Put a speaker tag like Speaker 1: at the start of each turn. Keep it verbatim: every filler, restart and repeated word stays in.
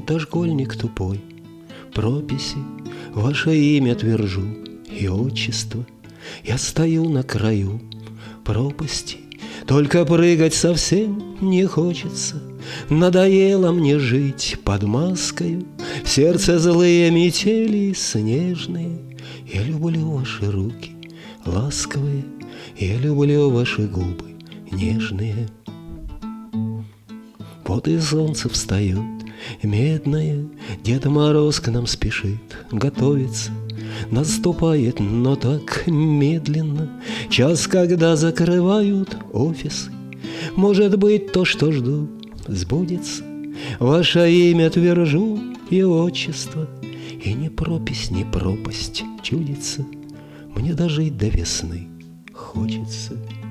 Speaker 1: будто школьник тупой. Прописи, ваше имя твержу и отчество. Я стою на краю пропасти, только прыгать совсем не хочется. Надоело мне жить под маскою, в сердце злые метели снежные. Я люблю ваши руки ласковые, я люблю ваши губы нежные. Вот и солнце встает медное, Дед Мороз к нам спешит, готовится, наступает, но так медленно. Час, когда закрывают офисы. Может быть, то, что жду, сбудется. Ваше имя твержу и отчество, и ни пропись, ни пропасть чудится. Мне дожить до весны хочется.